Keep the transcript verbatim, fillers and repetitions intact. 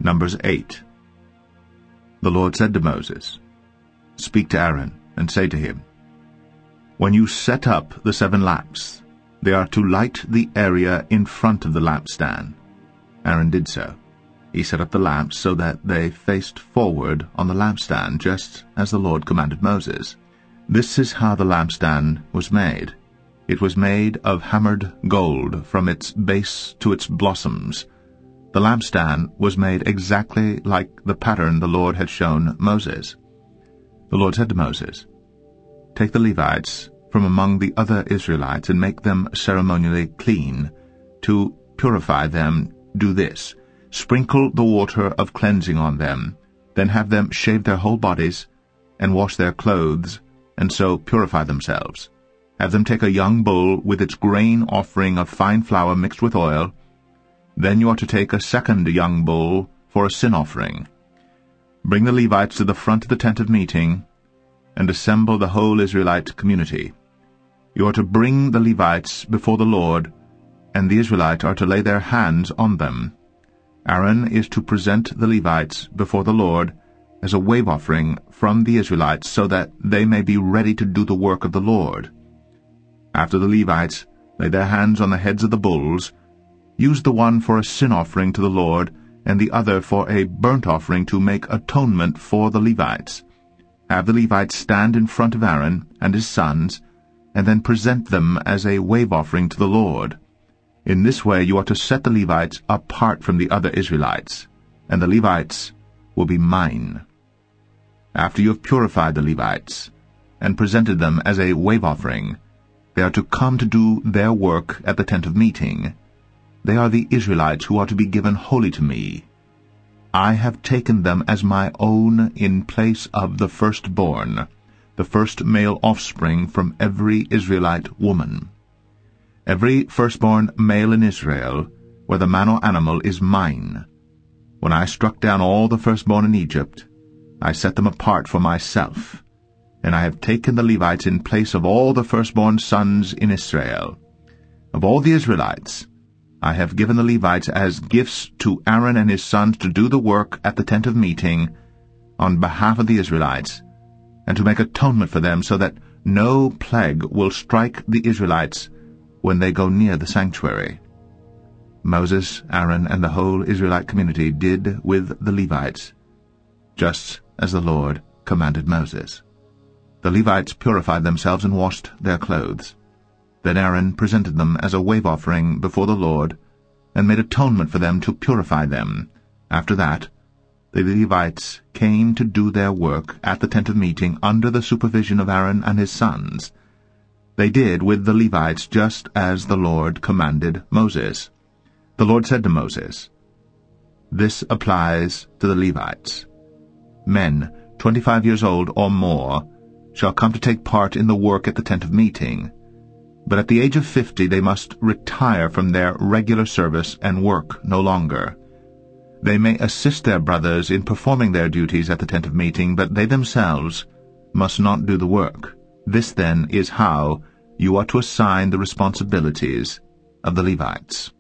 Numbers eight. The Lord said to Moses, "Speak to Aaron, and say to him, When you set up the seven lamps, they are to light the area in front of the lampstand." Aaron did so. He set up the lamps so that they faced forward on the lampstand, just as the Lord commanded Moses. This is how the lampstand was made. It was made of hammered gold from its base to its blossoms. The lampstand was made exactly like the pattern the Lord had shown Moses. The Lord said to Moses, "Take the Levites from among the other Israelites and make them ceremonially clean. To purify them, do this. Sprinkle the water of cleansing on them, then have them shave their whole bodies and wash their clothes, and so purify themselves. Have them take a young bull with its grain offering of fine flour mixed with oil. Then you are to take a second young bull for a sin offering. Bring the Levites to the front of the tent of meeting, and assemble the whole Israelite community. You are to bring the Levites before the Lord, and the Israelites are to lay their hands on them. Aaron is to present the Levites before the Lord as a wave offering from the Israelites, so that they may be ready to do the work of the Lord. After the Levites lay their hands on the heads of the bulls, use the one for a sin offering to the Lord, and the other for a burnt offering to make atonement for the Levites. Have the Levites stand in front of Aaron and his sons, and then present them as a wave offering to the Lord. In this way you are to set the Levites apart from the other Israelites, and the Levites will be mine. After you have purified the Levites and presented them as a wave offering, they are to come to do their work at the tent of meeting. They are the Israelites who are to be given wholly to me. I have taken them as my own in place of the firstborn, the first male offspring from every Israelite woman. Every firstborn male in Israel, whether man or animal, is mine. When I struck down all the firstborn in Egypt, I set them apart for myself, and I have taken the Levites in place of all the firstborn sons in Israel. Of all the Israelites, I have given the Levites as gifts to Aaron and his sons to do the work at the tent of meeting on behalf of the Israelites, and to make atonement for them, so that no plague will strike the Israelites when they go near the sanctuary." Moses, Aaron, and the whole Israelite community did with the Levites, just as the Lord commanded Moses. The Levites purified themselves and washed their clothes. Then Aaron presented them as a wave offering before the Lord, and made atonement for them to purify them. After that, the Levites came to do their work at the tent of meeting under the supervision of Aaron and his sons. They did with the Levites just as the Lord commanded Moses. The Lord said to Moses, "This applies to the Levites. Men twenty-five years old or more shall come to take part in the work at the tent of meeting, but at the age of fifty they must retire from their regular service and work no longer. They may assist their brothers in performing their duties at the tent of meeting, but they themselves must not do the work. This, then, is how you are to assign the responsibilities of the Levites."